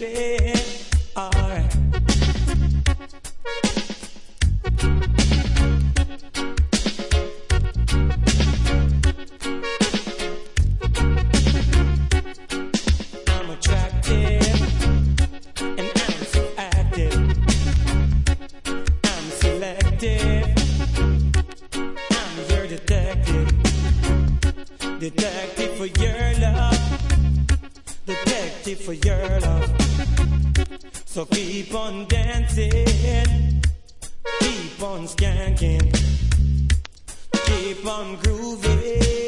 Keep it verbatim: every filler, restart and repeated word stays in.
baby. Alright. I'm attractive and I'm so active. I'm selective. I'm your detective. Detective for your love. Detective for your love. So keep on dancing, keep on skanking, keep on grooving.